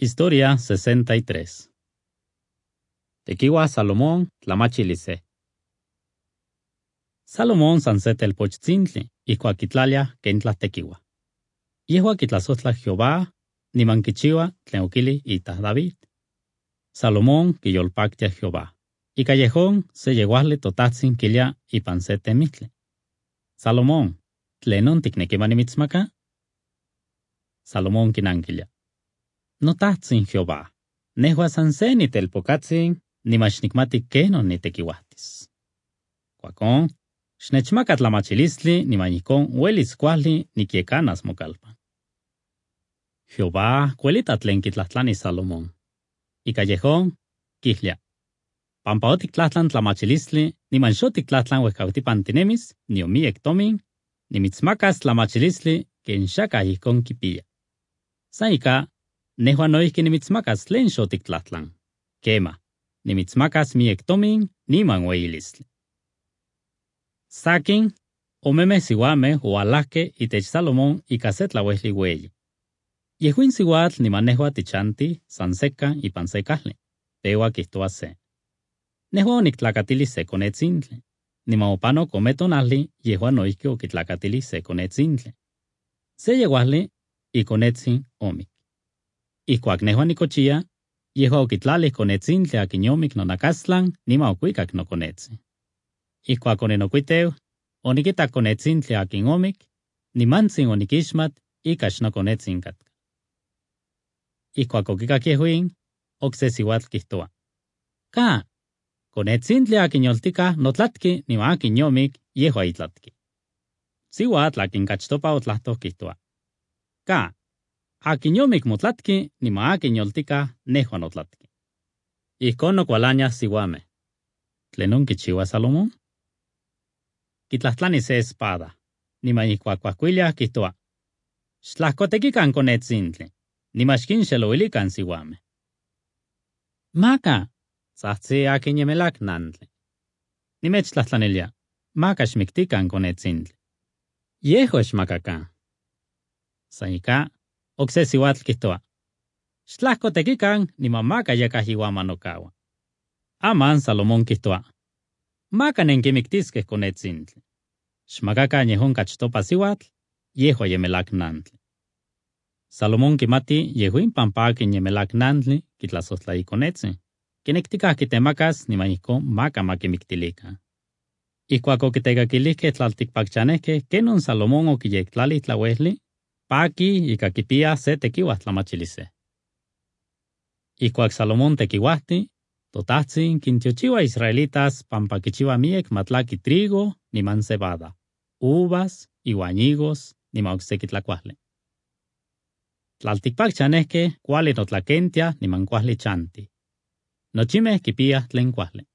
Historia 63. Tequiwa Salomón tlamachilise. Salomón sansetel pochtzintli ihkuak kitlalia ken tlatekiwa. Yehua kitlasotla Jehová niman kichiwa tlen okili itah David. Salomón kiyolpaktia Jehová. Ika yehón se yeguahli totatzin kilia ipan se temitli. Salomón, tlenon tiknekiba nimitzmaka? Salomón kinankilia. Notatzin Jehová, nehua sanse nitelpokatzin, nimach nikmati kenon nitekiwahtis. Kuakon, xnechmaka tlamachilistli niman ihkon uelis kuali nikiekanas mokalpan. Jehová kuelita tlen kitlahtlani Salomón. Ika yehón, kihlia. Pampa otiktlahtlan tlamachilistli, niman xotiktlahtlan uehkautipan tinemis, niomiek tomin, nimitzmakas tlamachilistli ken xaka ihkon kipia. San ika, nehua noihki nimitzmakas tlen xotiktlahtlan. Kema, nimitzmakas miek tomin niman ueyilistli. Sakin, omeme siwame ualahke itech Salomón ika se tlauehli ueyi. Yehuin siwatl niman nehua tichanti san seka ipan se kahli, teua kihtoa se. Nehua oniktlakatili se konetzintli, niman opanok ome tonali yehua noihki okitlakatili se konetzintli. Se yeguahli ikonetzin omik. Ihkuak nehua nikochia, yehua okitlali konetzintli akin yomik nonakastlan niman okuikak nokonetzi. Ihkuak oninokuiteu, onikitak konetzintli akin omik, nimantsin onikixmat ikax nokonetzin katka. Ihkuak okikak yehuin, okse siwatl kihtoa. Ka, konetzintli akin yoltika notlatki niman akin yomik yehua itlatki. Siwatl akin kachtopa otlahtoh kihtoa. Ka, akin yomik motlatki niman akin yoltika nehua notlatki. Ihkon nokualania siwame. Tlenon kichiwa Salomón? Kitlahtlani se espada, niman ihkuak kuahkuilia kihtoa. Xtlahkotekikan konetzintli, niman xkinxelouilikan siwame. Maka, tzahtzi akin yemelak nantli. Nimechtlahtlanilia, maka xmiktikan konetzintli. Yehua xmakakan. San ika, okse siwatl kihtoa. Xtlahkotekikan niman maka yakah iuama nokaua. Aman Salomón kihtoa. Maka nenkimiktiskeh konetzintli. Xmakakan yehon kachtopa siwatl, yehua yemelak nantli. Salomón kimati yehuin pampa akin yemelak nantli kitlasohtla ikonetzin. Kinektikah kitemakas niman ihkon maka makimiktilikan. Ihkuak okitekakilihkeh tlaltikpakchanehkeh kenon Salomón okiyektlali tlauehli, paki ika kipia se tekiwah tlamachilise. Ihkuak Salomón tekiwahti, totatzin kintiochiwa israelitas pampa kichiwa miek matlaki trigo niman cebada, uvas, iwan higos niman okseki tlakuahli. Tlaltikpakchanehkeh kuali notlakentia niman kuahli chanti. Nochimeh kipiah tlen kuahli.